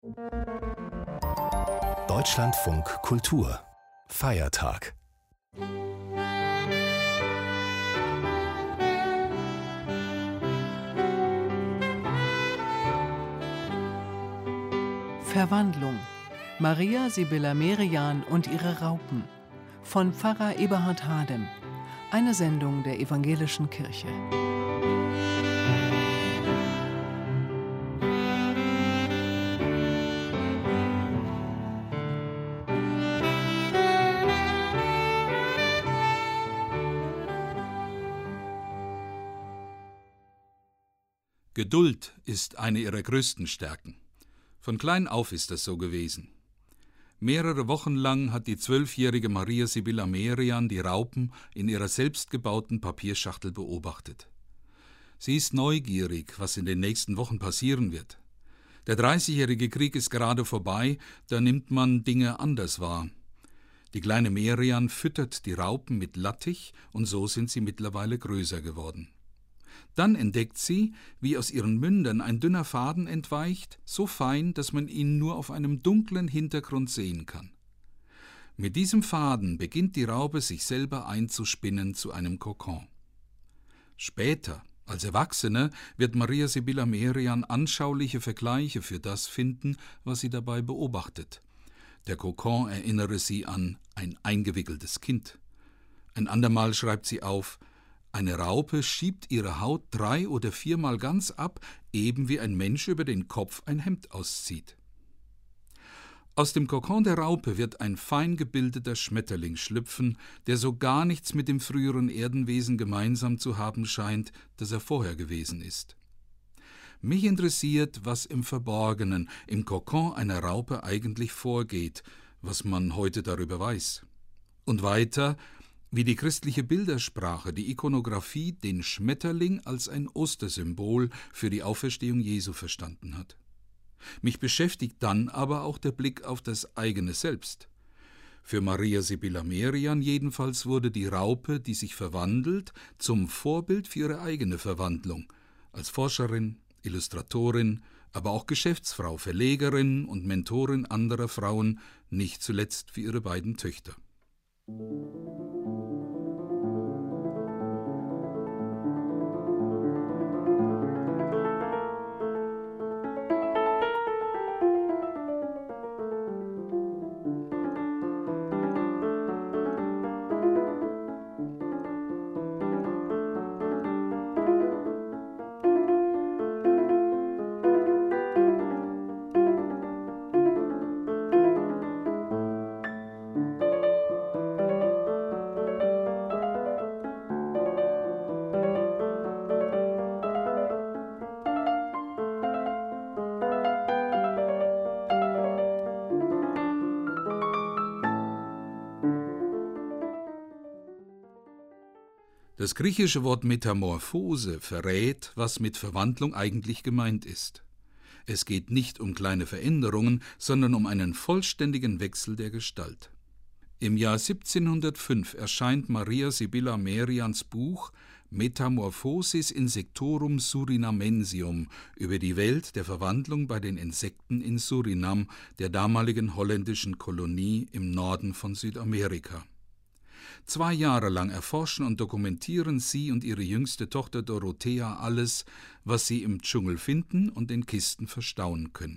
Deutschlandfunk Kultur Feiertag. Verwandlung. Maria Sibylla Merian und ihre Raupen. Von Pfarrer Eberhard Hadem. Eine Sendung der Evangelischen Kirche. Geduld ist eine ihrer größten Stärken. Von klein auf ist das so gewesen. Mehrere Wochen lang hat die 12-jährige Maria Sibylla Merian die Raupen in ihrer selbstgebauten Papierschachtel beobachtet. Sie ist neugierig, was in den nächsten Wochen passieren wird. Der 30-jährige Krieg ist gerade vorbei, da nimmt man Dinge anders wahr. Die kleine Merian füttert die Raupen mit Lattich und so sind sie mittlerweile größer geworden. Dann entdeckt sie, wie aus ihren Mündern ein dünner Faden entweicht, so fein, dass man ihn nur auf einem dunklen Hintergrund sehen kann. Mit diesem Faden beginnt die Raupe sich selber einzuspinnen zu einem Kokon. Später, als Erwachsene, wird Maria Sibylla Merian anschauliche Vergleiche für das finden, was sie dabei beobachtet. Der Kokon erinnere sie an ein eingewickeltes Kind. Ein andermal schreibt sie auf: Eine Raupe schiebt ihre Haut 3- oder 4-mal ganz ab, eben wie ein Mensch über den Kopf ein Hemd auszieht. Aus dem Kokon der Raupe wird ein fein gebildeter Schmetterling schlüpfen, der so gar nichts mit dem früheren Erdenwesen gemeinsam zu haben scheint, das er vorher gewesen ist. Mich interessiert, was im Verborgenen, im Kokon einer Raupe eigentlich vorgeht, was man heute darüber weiß. Und weiter, wie die christliche Bildersprache, die Ikonographie, den Schmetterling als ein Ostersymbol für die Auferstehung Jesu verstanden hat. Mich beschäftigt dann aber auch der Blick auf das eigene Selbst. Für Maria Sibylla Merian jedenfalls wurde die Raupe, die sich verwandelt, zum Vorbild für ihre eigene Verwandlung, als Forscherin, Illustratorin, aber auch Geschäftsfrau, Verlegerin und Mentorin anderer Frauen, nicht zuletzt für ihre beiden Töchter. Das griechische Wort Metamorphose verrät, was mit Verwandlung eigentlich gemeint ist. Es geht nicht um kleine Veränderungen, sondern um einen vollständigen Wechsel der Gestalt. Im Jahr 1705 erscheint Maria Sibylla Merians Buch Metamorphosis insectorum surinamensium über die Welt der Verwandlung bei den Insekten in Surinam, der damaligen holländischen Kolonie im Norden von Südamerika. 2 Jahre lang erforschen und dokumentieren sie und ihre jüngste Tochter Dorothea alles, was sie im Dschungel finden und in Kisten verstauen können.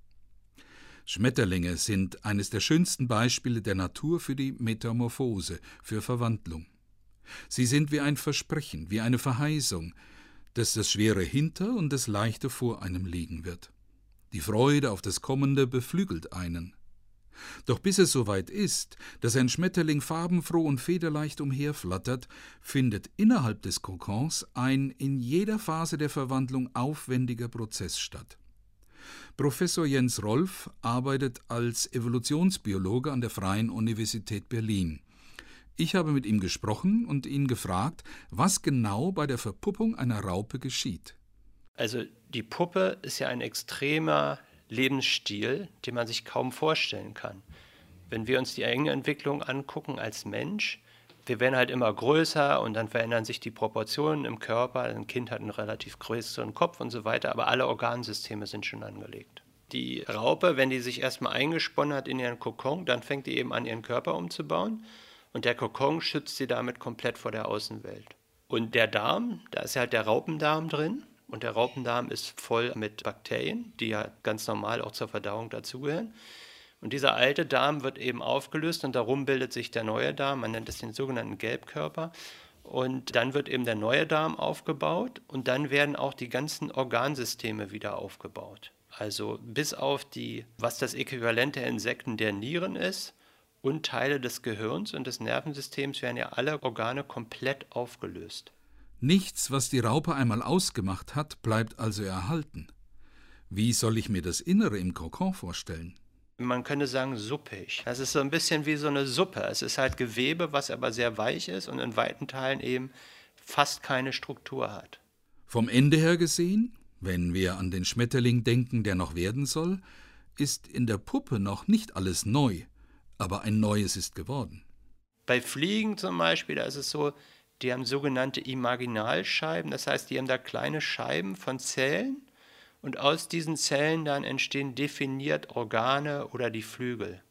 Schmetterlinge sind eines der schönsten Beispiele der Natur für die Metamorphose, für Verwandlung. Sie sind wie ein Versprechen, wie eine Verheißung, dass das Schwere hinter und das Leichte vor einem liegen wird. Die Freude auf das Kommende beflügelt einen. Doch bis es soweit ist, dass ein Schmetterling farbenfroh und federleicht umherflattert, findet innerhalb des Kokons ein in jeder Phase der Verwandlung aufwendiger Prozess statt. Professor Jens Rolf arbeitet als Evolutionsbiologe an der Freien Universität Berlin. Ich habe mit ihm gesprochen und ihn gefragt, was genau bei der Verpuppung einer Raupe geschieht. Also die Puppe ist ja ein extremer Lebensstil, den man sich kaum vorstellen kann. Wenn wir uns die eigene Entwicklung angucken als Mensch, wir werden halt immer größer und dann verändern sich die Proportionen im Körper. Ein Kind hat einen relativ größeren Kopf und so weiter, aber alle Organsysteme sind schon angelegt. Die Raupe, wenn die sich erstmal eingesponnen hat in ihren Kokon, dann fängt die eben an, ihren Körper umzubauen. Und der Kokon schützt sie damit komplett vor der Außenwelt. Und der Darm, da ist halt der Raupendarm drin. Und der Raupendarm ist voll mit Bakterien, die ja ganz normal auch zur Verdauung dazugehören. Und dieser alte Darm wird eben aufgelöst und darum bildet sich der neue Darm. Man nennt es den sogenannten Gelbkörper. Und dann wird eben der neue Darm aufgebaut und dann werden auch die ganzen Organsysteme wieder aufgebaut. Also bis auf was das Äquivalent der Insekten der Nieren ist und Teile des Gehirns und des Nervensystems werden ja alle Organe komplett aufgelöst. Nichts, was die Raupe einmal ausgemacht hat, bleibt also erhalten. Wie soll ich mir das Innere im Kokon vorstellen? Man könnte sagen suppig. Das ist so ein bisschen wie so eine Suppe. Es ist halt Gewebe, was aber sehr weich ist und in weiten Teilen eben fast keine Struktur hat. Vom Ende her gesehen, wenn wir an den Schmetterling denken, der noch werden soll, ist in der Puppe noch nicht alles neu, aber ein Neues ist geworden. Bei Fliegen zum Beispiel, da ist es so, die haben sogenannte Imaginalscheiben, das heißt, die haben da kleine Scheiben von Zellen und aus diesen Zellen dann entstehen definiert Organe oder die Flügel.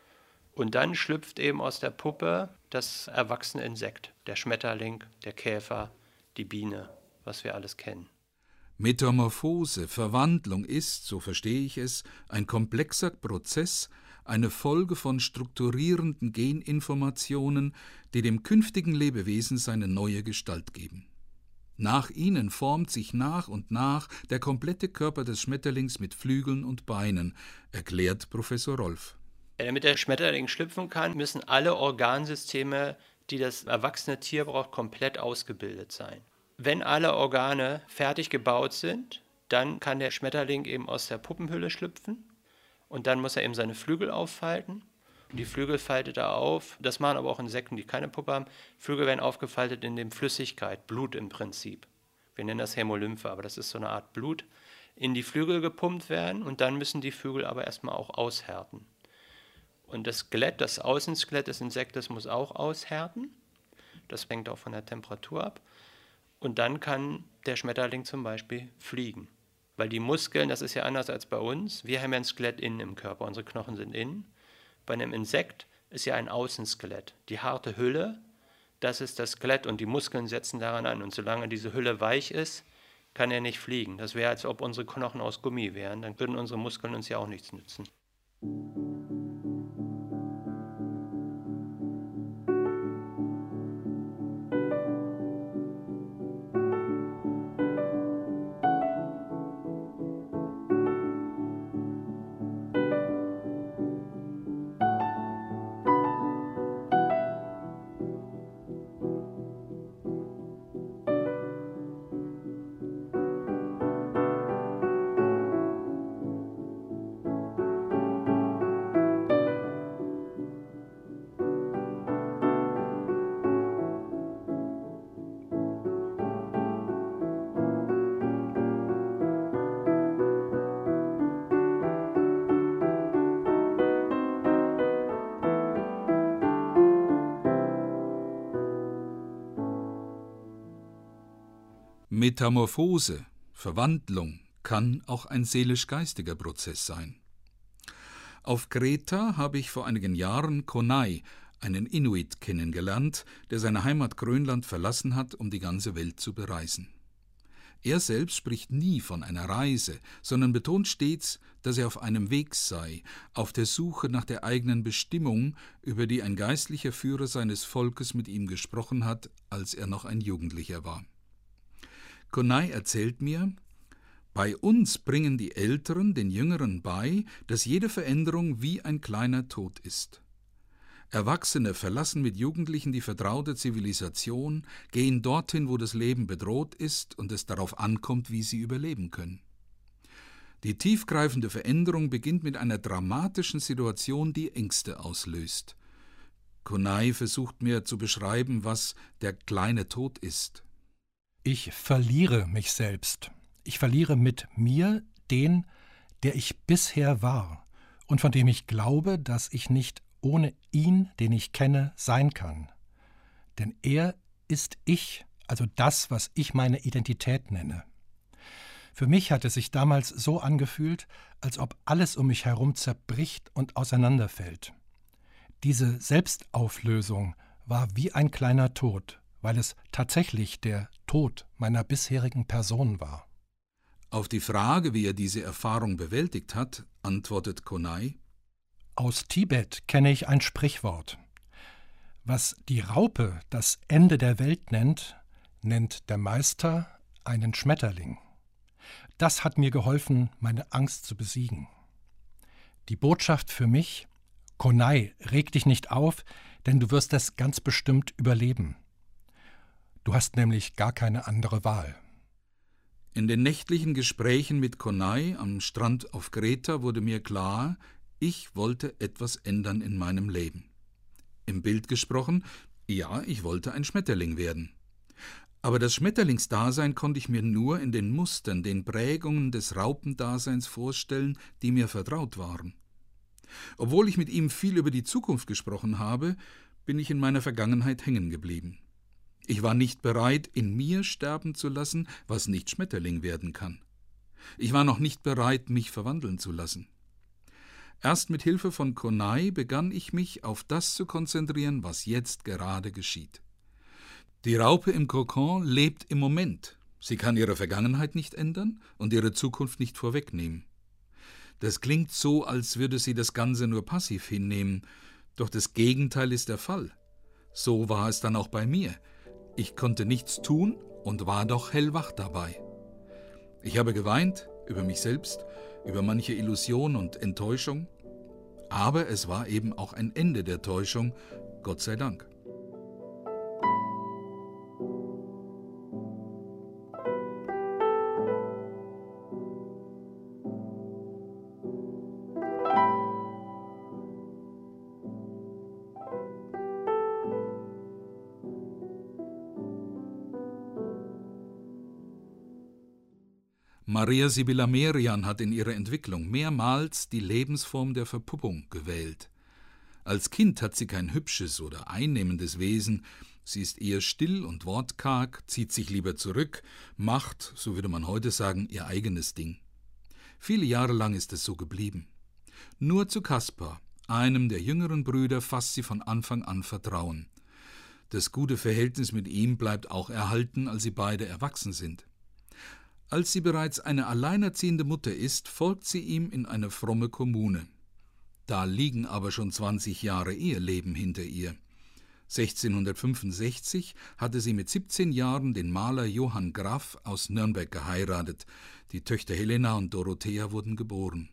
Und dann schlüpft eben aus der Puppe das erwachsene Insekt, der Schmetterling, der Käfer, die Biene, was wir alles kennen. Metamorphose, Verwandlung ist, so verstehe ich es, ein komplexer Prozess, eine Folge von strukturierenden Geninformationen, die dem künftigen Lebewesen seine neue Gestalt geben. Nach ihnen formt sich nach und nach der komplette Körper des Schmetterlings mit Flügeln und Beinen, erklärt Professor Rolf. Damit der Schmetterling schlüpfen kann, müssen alle Organsysteme, die das erwachsene Tier braucht, komplett ausgebildet sein. Wenn alle Organe fertig gebaut sind, dann kann der Schmetterling eben aus der Puppenhülle schlüpfen und dann muss er eben seine Flügel auffalten. Die Flügel faltet er auf, das machen aber auch Insekten, die keine Puppe haben. Flügel werden aufgefaltet in dem Flüssigkeit, Blut im Prinzip. Wir nennen das Hämolymphe, aber das ist so eine Art Blut, in die Flügel gepumpt werden und dann müssen die Flügel aber erstmal auch aushärten. Und das Skelett, das Außenskelett des Insektes muss auch aushärten. Das hängt auch von der Temperatur ab. Und dann kann der Schmetterling zum Beispiel fliegen. Weil die Muskeln, das ist ja anders als bei uns, wir haben ja ein Skelett innen im Körper, unsere Knochen sind innen. Bei einem Insekt ist ja ein Außenskelett. Die harte Hülle, das ist das Skelett und die Muskeln setzen daran an. Und solange diese Hülle weich ist, kann er nicht fliegen. Das wäre, als ob unsere Knochen aus Gummi wären. Dann würden unsere Muskeln uns ja auch nichts nützen. Metamorphose, Verwandlung kann auch ein seelisch-geistiger Prozess sein. Auf Kreta habe ich vor einigen Jahren Konai, einen Inuit, kennengelernt, der seine Heimat Grönland verlassen hat, um die ganze Welt zu bereisen. Er selbst spricht nie von einer Reise, sondern betont stets, dass er auf einem Weg sei, auf der Suche nach der eigenen Bestimmung, über die ein geistlicher Führer seines Volkes mit ihm gesprochen hat, als er noch ein Jugendlicher war. Konai erzählt mir, bei uns bringen die Älteren den Jüngeren bei, dass jede Veränderung wie ein kleiner Tod ist. Erwachsene verlassen mit Jugendlichen die vertraute Zivilisation, gehen dorthin, wo das Leben bedroht ist und es darauf ankommt, wie sie überleben können. Die tiefgreifende Veränderung beginnt mit einer dramatischen Situation, die Ängste auslöst. Konai versucht mir zu beschreiben, was der kleine Tod ist. Ich verliere mich selbst. Ich verliere mit mir den, der ich bisher war und von dem ich glaube, dass ich nicht ohne ihn, den ich kenne, sein kann. Denn er ist ich, also das, was ich meine Identität nenne. Für mich hat es sich damals so angefühlt, als ob alles um mich herum zerbricht und auseinanderfällt. Diese Selbstauflösung war wie ein kleiner Tod, weil es tatsächlich der Tod meiner bisherigen Person war. Auf die Frage, wie er diese Erfahrung bewältigt hat, antwortet Konai: Aus Tibet kenne ich ein Sprichwort. Was die Raupe das Ende der Welt nennt, nennt der Meister einen Schmetterling. Das hat mir geholfen, meine Angst zu besiegen. Die Botschaft für mich: Konai, reg dich nicht auf, denn du wirst es ganz bestimmt überleben. Du hast nämlich gar keine andere Wahl. In den nächtlichen Gesprächen mit Konai am Strand auf Kreta wurde mir klar, ich wollte etwas ändern in meinem Leben. Im Bild gesprochen, ja, ich wollte ein Schmetterling werden. Aber das Schmetterlingsdasein konnte ich mir nur in den Mustern, den Prägungen des Raupendaseins vorstellen, die mir vertraut waren. Obwohl ich mit ihm viel über die Zukunft gesprochen habe, bin ich in meiner Vergangenheit hängen geblieben. Ich war nicht bereit, in mir sterben zu lassen, was nicht Schmetterling werden kann. Ich war noch nicht bereit, mich verwandeln zu lassen. Erst mit Hilfe von Konai begann ich mich auf das zu konzentrieren, was jetzt gerade geschieht. Die Raupe im Kokon lebt im Moment. Sie kann ihre Vergangenheit nicht ändern und ihre Zukunft nicht vorwegnehmen. Das klingt so, als würde sie das Ganze nur passiv hinnehmen, doch das Gegenteil ist der Fall. So war es dann auch bei mir. Ich konnte nichts tun und war doch hellwach dabei. Ich habe geweint über mich selbst, über manche Illusion und Enttäuschung, aber es war eben auch ein Ende der Täuschung, Gott sei Dank. Maria Sibylla Merian hat in ihrer Entwicklung mehrmals die Lebensform der Verpuppung gewählt. Als Kind hat sie kein hübsches oder einnehmendes Wesen, sie ist eher still und wortkarg, zieht sich lieber zurück, macht, so würde man heute sagen, ihr eigenes Ding. Viele Jahre lang ist es so geblieben. Nur zu Kaspar, einem der jüngeren Brüder, fasst sie von Anfang an Vertrauen. Das gute Verhältnis mit ihm bleibt auch erhalten, als sie beide erwachsen sind. Als sie bereits eine alleinerziehende Mutter ist, folgt sie ihm in eine fromme Kommune. Da liegen aber schon 20 Jahre Eheleben hinter ihr. 1665 hatte sie mit 17 Jahren den Maler Johann Graff aus Nürnberg geheiratet. Die Töchter Helena und Dorothea wurden geboren.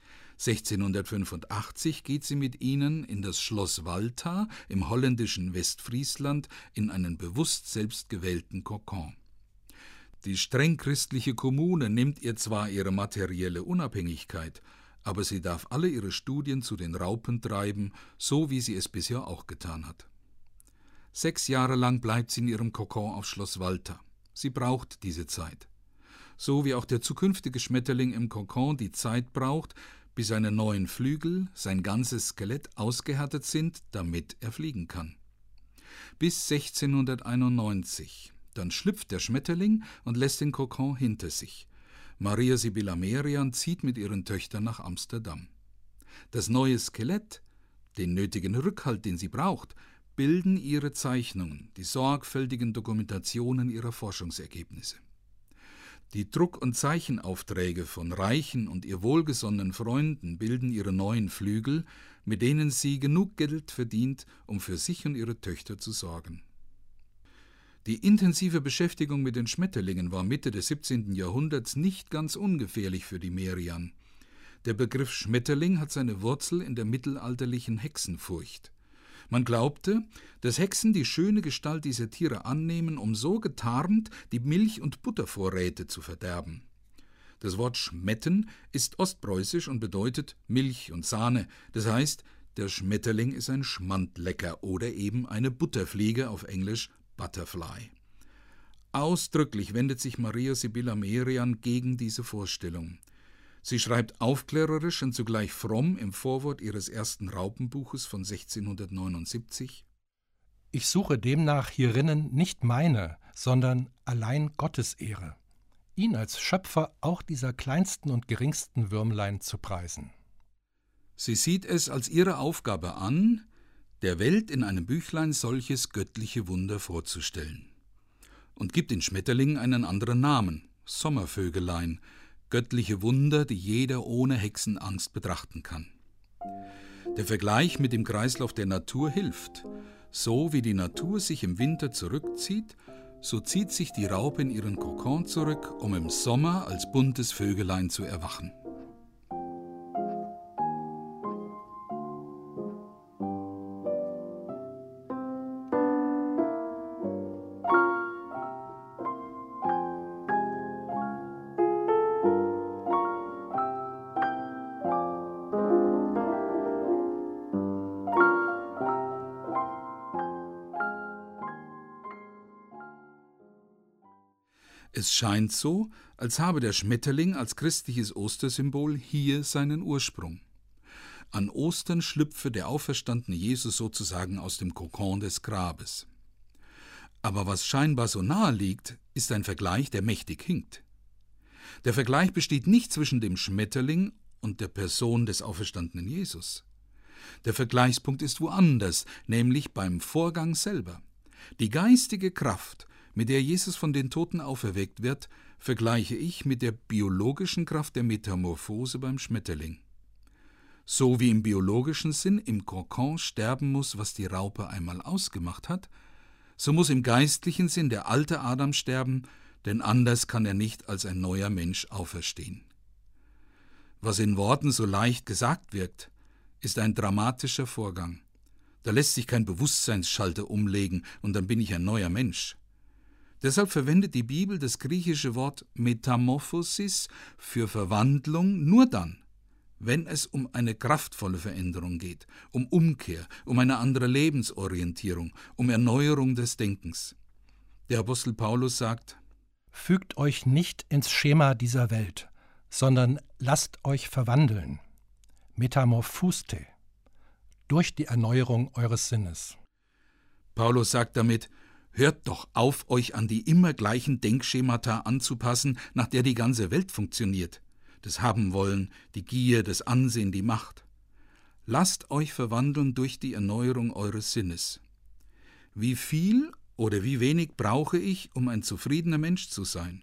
1685 geht sie mit ihnen in das Schloss Walta im holländischen Westfriesland in einen bewusst selbstgewählten Kokon. Die streng christliche Kommune nimmt ihr zwar ihre materielle Unabhängigkeit, aber sie darf alle ihre Studien zu den Raupen treiben, so wie sie es bisher auch getan hat. 6 Jahre lang bleibt sie in ihrem Kokon auf Schloss Walta. Sie braucht diese Zeit. So wie auch der zukünftige Schmetterling im Kokon die Zeit braucht, bis seine neuen Flügel, sein ganzes Skelett ausgehärtet sind, damit er fliegen kann. Bis 1691. Dann schlüpft der Schmetterling und lässt den Kokon hinter sich. Maria Sibylla Merian zieht mit ihren Töchtern nach Amsterdam. Das neue Skelett, den nötigen Rückhalt, den sie braucht, bilden ihre Zeichnungen, die sorgfältigen Dokumentationen ihrer Forschungsergebnisse. Die Druck- und Zeichenaufträge von reichen und ihr wohlgesonnenen Freunden bilden ihre neuen Flügel, mit denen sie genug Geld verdient, um für sich und ihre Töchter zu sorgen. Die intensive Beschäftigung mit den Schmetterlingen war Mitte des 17. Jahrhunderts nicht ganz ungefährlich für die Merian. Der Begriff Schmetterling hat seine Wurzel in der mittelalterlichen Hexenfurcht. Man glaubte, dass Hexen die schöne Gestalt dieser Tiere annehmen, um so getarnt die Milch- und Buttervorräte zu verderben. Das Wort Schmetten ist ostpreußisch und bedeutet Milch und Sahne, das heißt, der Schmetterling ist ein Schmandlecker oder eben eine Butterfliege, auf Englisch Butterfly. Ausdrücklich wendet sich Maria Sibylla Merian gegen diese Vorstellung. Sie schreibt aufklärerisch und zugleich fromm im Vorwort ihres ersten Raupenbuches von 1679: Ich suche demnach hierinnen nicht meine, sondern allein Gottes Ehre. ihn als Schöpfer auch dieser kleinsten und geringsten Würmlein zu preisen. Sie sieht es als ihre Aufgabe an, der Welt in einem Büchlein solches göttliche Wunder vorzustellen. Und gibt den Schmetterlingen einen anderen Namen, Sommervögelein, göttliche Wunder, die jeder ohne Hexenangst betrachten kann. Der Vergleich mit dem Kreislauf der Natur hilft. So wie die Natur sich im Winter zurückzieht, so zieht sich die Raupe in ihren Kokon zurück, um im Sommer als buntes Vögelein zu erwachen. Es scheint so, als habe der Schmetterling als christliches Ostersymbol hier seinen Ursprung. An Ostern schlüpfe der auferstandene Jesus sozusagen aus dem Kokon des Grabes. Aber was scheinbar so nahe liegt, ist ein Vergleich, der mächtig hinkt. Der Vergleich besteht nicht zwischen dem Schmetterling und der Person des auferstandenen Jesus. Der Vergleichspunkt ist woanders, nämlich beim Vorgang selber. Die geistige Kraft, mit der Jesus von den Toten auferweckt wird, vergleiche ich mit der biologischen Kraft der Metamorphose beim Schmetterling. So wie im biologischen Sinn im Kokon sterben muss, was die Raupe einmal ausgemacht hat, so muss im geistlichen Sinn der alte Adam sterben, denn anders kann er nicht als ein neuer Mensch auferstehen. Was in Worten so leicht gesagt wirkt, ist ein dramatischer Vorgang. Da lässt sich kein Bewusstseinsschalter umlegen und dann bin ich ein neuer Mensch. Deshalb verwendet die Bibel das griechische Wort Metamorphosis für Verwandlung nur dann, wenn es um eine kraftvolle Veränderung geht, um Umkehr, um eine andere Lebensorientierung, um Erneuerung des Denkens. Der Apostel Paulus sagt: Fügt euch nicht ins Schema dieser Welt, sondern lasst euch verwandeln. Metamorphuste, durch die Erneuerung eures Sinnes. Paulus sagt damit: Hört doch auf, euch an die immer gleichen Denkschemata anzupassen, nach der die ganze Welt funktioniert. Das Haben-Wollen, die Gier, das Ansehen, die Macht. Lasst euch verwandeln durch die Erneuerung eures Sinnes. Wie viel oder wie wenig brauche ich, um ein zufriedener Mensch zu sein?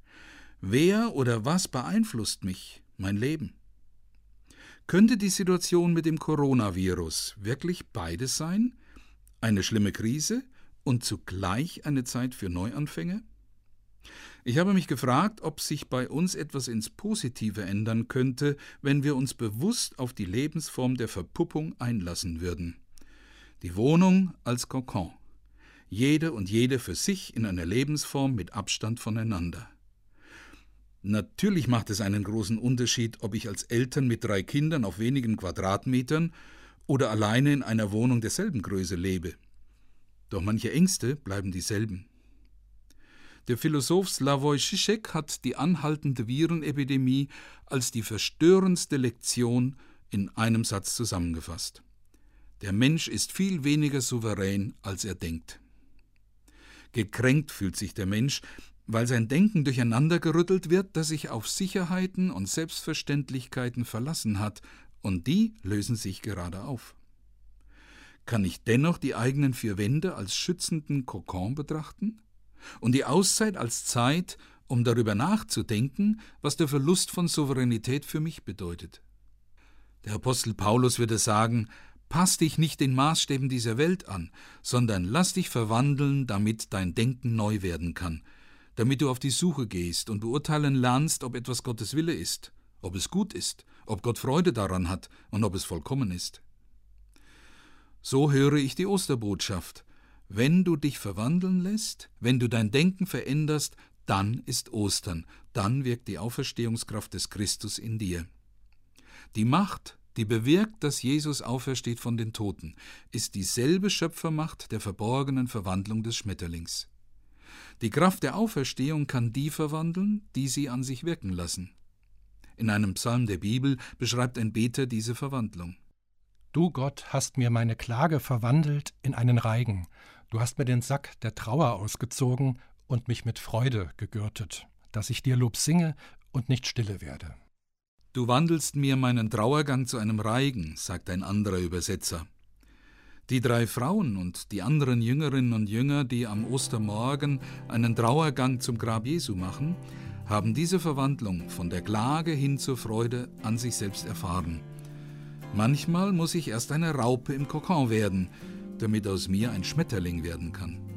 Wer oder was beeinflusst mich, mein Leben? Könnte die Situation mit dem Coronavirus wirklich beides sein? Eine schlimme Krise und zugleich eine Zeit für Neuanfänge? Ich habe mich gefragt, ob sich bei uns etwas ins Positive ändern könnte, wenn wir uns bewusst auf die Lebensform der Verpuppung einlassen würden. Die Wohnung als Kokon. Jede und jede für sich in einer Lebensform mit Abstand voneinander. Natürlich macht es einen großen Unterschied, ob ich als Eltern mit 3 Kindern auf wenigen Quadratmetern oder alleine in einer Wohnung derselben Größe lebe. Doch manche Ängste bleiben dieselben. Der Philosoph Slavoj Žižek hat die anhaltende Virenepidemie als die verstörendste Lektion in einem Satz zusammengefasst. Der Mensch ist viel weniger souverän, als er denkt. Gekränkt fühlt sich der Mensch, weil sein Denken durcheinandergerüttelt wird, das sich auf Sicherheiten und Selbstverständlichkeiten verlassen hat, und die lösen sich gerade auf. Kann ich dennoch die eigenen 4 Wände als schützenden Kokon betrachten? Und die Auszeit als Zeit, um darüber nachzudenken, was der Verlust von Souveränität für mich bedeutet? Der Apostel Paulus würde sagen: Pass dich nicht den Maßstäben dieser Welt an, sondern lass dich verwandeln, damit dein Denken neu werden kann, damit du auf die Suche gehst und beurteilen lernst, ob etwas Gottes Wille ist, ob es gut ist, ob Gott Freude daran hat und ob es vollkommen ist. So höre ich die Osterbotschaft. Wenn du dich verwandeln lässt, wenn du dein Denken veränderst, dann ist Ostern, dann wirkt die Auferstehungskraft des Christus in dir. Die Macht, die bewirkt, dass Jesus aufersteht von den Toten, ist dieselbe Schöpfermacht der verborgenen Verwandlung des Schmetterlings. Die Kraft der Auferstehung kann die verwandeln, die sie an sich wirken lassen. In einem Psalm der Bibel beschreibt ein Beter diese Verwandlung. Du, Gott, hast mir meine Klage verwandelt in einen Reigen. Du hast mir den Sack der Trauer ausgezogen und mich mit Freude gegürtet. dass ich dir Lob singe und nicht stille werde. Du wandelst mir meinen Trauergang zu einem Reigen, sagt ein anderer Übersetzer. Die 3 Frauen und die anderen Jüngerinnen und Jünger, die am Ostermorgen einen Trauergang zum Grab Jesu machen, haben diese Verwandlung von der Klage hin zur Freude an sich selbst erfahren. Manchmal muss ich erst eine Raupe im Kokon werden, damit aus mir ein Schmetterling werden kann.